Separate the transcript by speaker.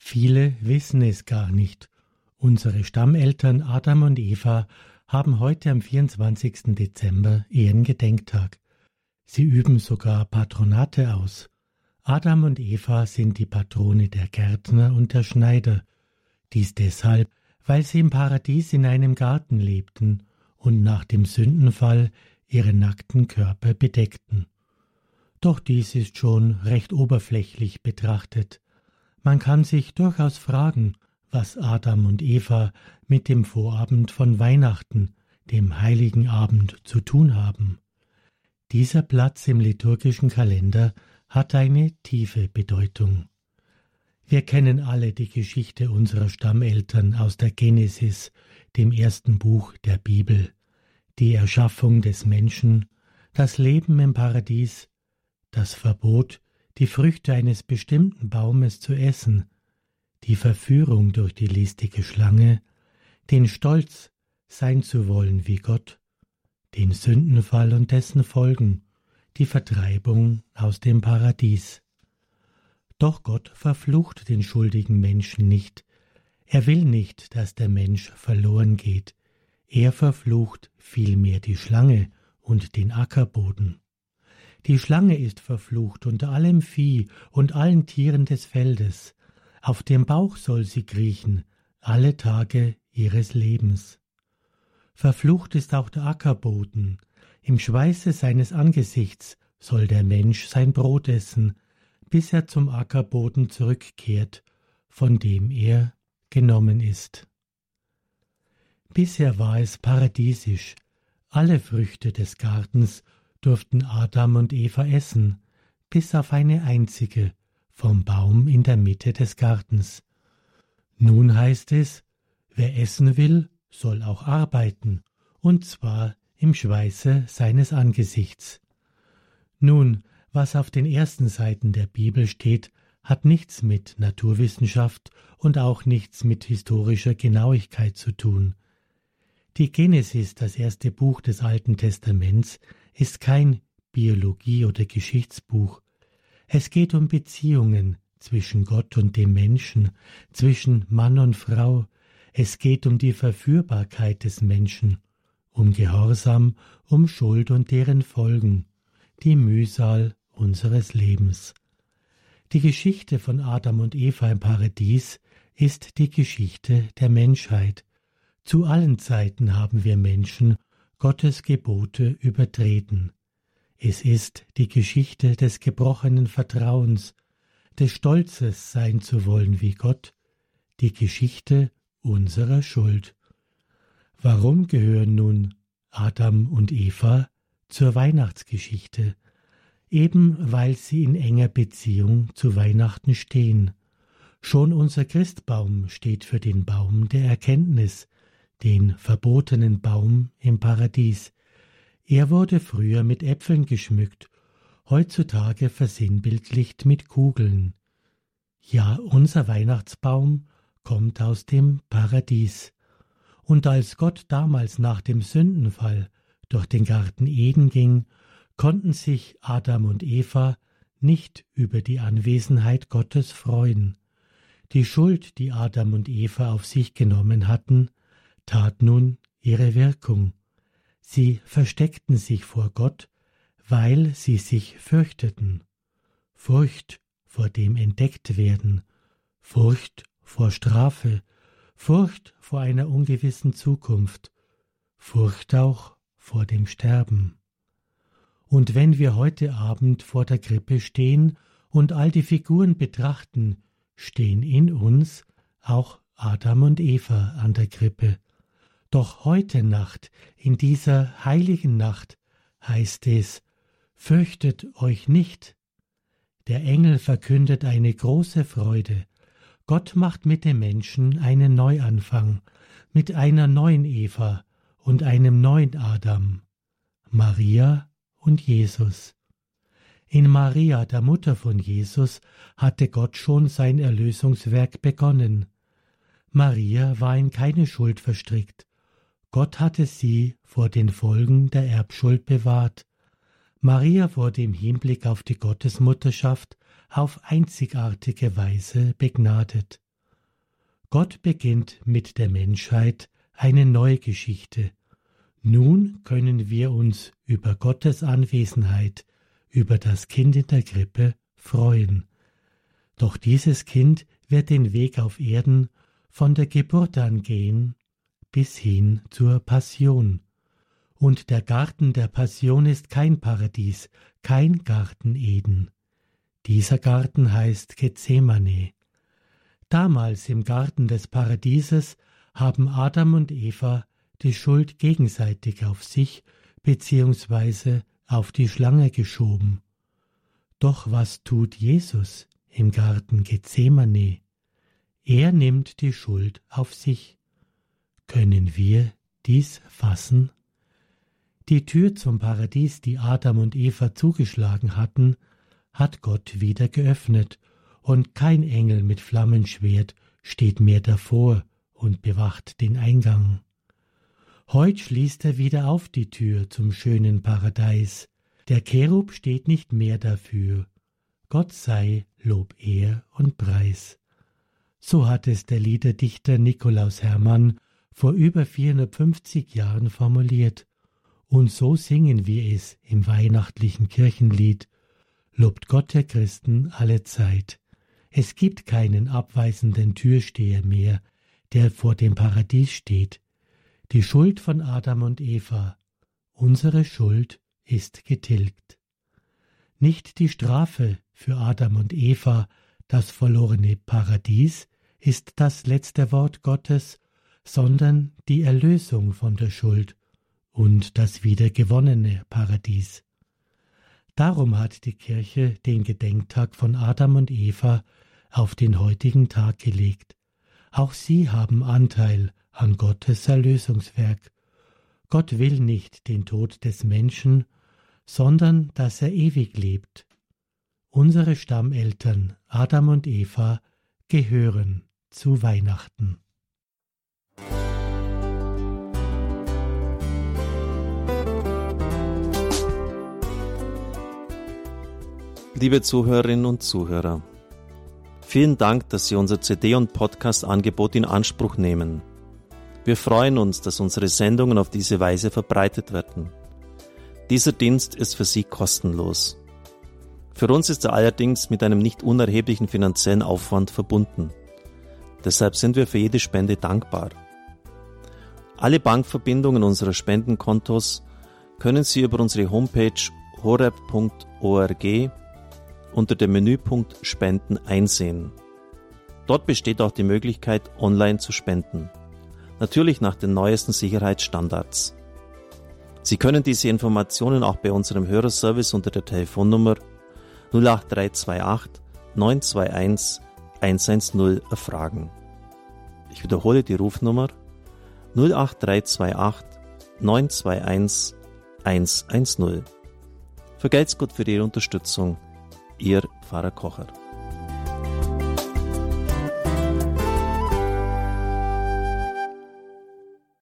Speaker 1: Viele wissen es gar nicht. Unsere Stammeltern Adam und Eva haben heute am 24. Dezember ihren Gedenktag. Sie üben sogar Patronate aus. Adam und Eva sind die Patrone der Gärtner und der Schneider. Dies deshalb, weil sie im Paradies in einem Garten lebten und nach dem Sündenfall ihre nackten Körper bedeckten. Doch dies ist schon recht oberflächlich betrachtet. Man kann sich durchaus fragen, was Adam und Eva mit dem Vorabend von Weihnachten, dem heiligen Abend, zu tun haben. Dieser Platz im liturgischen Kalender hat eine tiefe Bedeutung. Wir kennen alle die Geschichte unserer Stammeltern aus der Genesis, dem ersten Buch der Bibel, die Erschaffung des Menschen, das Leben im Paradies, das Verbot, die Früchte eines bestimmten Baumes zu essen, die Verführung durch die listige Schlange, den Stolz, sein zu wollen wie Gott, den Sündenfall und dessen Folgen, die Vertreibung aus dem Paradies. Doch Gott verflucht den schuldigen Menschen nicht. Er will nicht, dass der Mensch verloren geht. Er verflucht vielmehr die Schlange und den Ackerboden. Die Schlange ist verflucht unter allem Vieh und allen Tieren des Feldes. Auf dem Bauch soll sie kriechen, alle Tage ihres Lebens. Verflucht ist auch der Ackerboden. Im Schweiße seines Angesichts soll der Mensch sein Brot essen, bis er zum Ackerboden zurückkehrt, von dem er genommen ist. Bisher war es paradiesisch. Alle Früchte des Gartens durften Adam und Eva essen, bis auf eine einzige, vom Baum in der Mitte des Gartens. Nun heißt es, wer essen will, soll auch arbeiten, und zwar im Schweiße seines Angesichts. Nun, was auf den ersten Seiten der Bibel steht, hat nichts mit Naturwissenschaft und auch nichts mit historischer Genauigkeit zu tun. Die Genesis, das erste Buch des Alten Testaments, ist kein Biologie- oder Geschichtsbuch. Es geht um Beziehungen zwischen Gott und dem Menschen, zwischen Mann und Frau. Es geht um die Verführbarkeit des Menschen, um Gehorsam, um Schuld und deren Folgen, die Mühsal unseres Lebens. Die Geschichte von Adam und Eva im Paradies ist die Geschichte der Menschheit. Zu allen Zeiten haben wir Menschen Gottes Gebote übertreten. Es ist die Geschichte des gebrochenen Vertrauens, des Stolzes, sein zu wollen wie Gott, die Geschichte unserer Schuld. Warum gehören nun Adam und Eva zur Weihnachtsgeschichte? Eben weil sie in enger Beziehung zu Weihnachten stehen. Schon unser Christbaum steht für den Baum der Erkenntnis, den verbotenen Baum im Paradies. Er wurde früher mit Äpfeln geschmückt, heutzutage versinnbildlicht mit Kugeln. Ja, unser Weihnachtsbaum kommt aus dem Paradies. Und als Gott damals nach dem Sündenfall durch den Garten Eden ging, konnten sich Adam und Eva nicht über die Anwesenheit Gottes freuen. Die Schuld, die Adam und Eva auf sich genommen hatten, tat nun ihre Wirkung. Sie versteckten sich vor Gott, weil sie sich fürchteten. Furcht vor dem Entdecktwerden, Furcht vor Strafe, Furcht vor einer ungewissen Zukunft, Furcht auch vor dem Sterben. Und wenn wir heute Abend vor der Krippe stehen und all die Figuren betrachten, stehen in uns auch Adam und Eva an der Krippe. Doch heute Nacht, in dieser heiligen Nacht, heißt es, fürchtet euch nicht. Der Engel verkündet eine große Freude. Gott macht mit dem Menschen einen Neuanfang, mit einer neuen Eva und einem neuen Adam, Maria und Jesus. In Maria, der Mutter von Jesus, hatte Gott schon sein Erlösungswerk begonnen. Maria war in keine Schuld verstrickt. Gott hatte sie vor den Folgen der Erbschuld bewahrt. Maria wurde im Hinblick auf die Gottesmutterschaft auf einzigartige Weise begnadet. Gott beginnt mit der Menschheit eine neue Geschichte. Nun können wir uns über Gottes Anwesenheit, über das Kind in der Krippe freuen. Doch dieses Kind wird den Weg auf Erden von der Geburt an gehen bis hin zur Passion. Und der Garten der Passion ist kein Paradies, kein Garten Eden. Dieser Garten heißt Gethsemane. Damals im Garten des Paradieses haben Adam und Eva die Schuld gegenseitig auf sich bzw. auf die Schlange geschoben. Doch was tut Jesus im Garten Gethsemane? Er nimmt die Schuld auf sich. Können wir dies fassen? Die Tür zum Paradies, die Adam und Eva zugeschlagen hatten, hat Gott wieder geöffnet, und kein Engel mit Flammenschwert steht mehr davor und bewacht den Eingang. Heut schließt er wieder auf die Tür zum schönen Paradies. Der Cherub steht nicht mehr dafür. Gott sei Lob, Ehr und Preis. So hat es der Liederdichter Nikolaus Hermann vor über 450 Jahren formuliert. Und so singen wir es im weihnachtlichen Kirchenlied: Lobt Gott der Christen alle Zeit. Es gibt keinen abweisenden Türsteher mehr, der vor dem Paradies steht. Die Schuld von Adam und Eva, unsere Schuld, ist getilgt. Nicht die Strafe für Adam und Eva, das verlorene Paradies, ist das letzte Wort Gottes, sondern die Erlösung von der Schuld und das wiedergewonnene Paradies. Darum hat die Kirche den Gedenktag von Adam und Eva auf den heutigen Tag gelegt. Auch sie haben Anteil an Gottes Erlösungswerk. Gott will nicht den Tod des Menschen, sondern dass er ewig lebt. Unsere Stammeltern Adam und Eva gehören zu Weihnachten.
Speaker 2: Liebe Zuhörerinnen und Zuhörer, vielen Dank, dass Sie unser CD- und Podcast-Angebot in Anspruch nehmen. Wir freuen uns, dass unsere Sendungen auf diese Weise verbreitet werden. Dieser Dienst ist für Sie kostenlos. Für uns ist er allerdings mit einem nicht unerheblichen finanziellen Aufwand verbunden. Deshalb sind wir für jede Spende dankbar. Alle Bankverbindungen unserer Spendenkontos können Sie über unsere Homepage horeb.org unter dem Menüpunkt Spenden einsehen. Dort besteht auch die Möglichkeit, online zu spenden. Natürlich nach den neuesten Sicherheitsstandards. Sie können diese Informationen auch bei unserem Hörerservice unter der Telefonnummer 08328 921 110 erfragen. Ich wiederhole die Rufnummer 08328 921 110. Vergelt's Gott für Ihre Unterstützung. Ihr Pfarrer Kocher.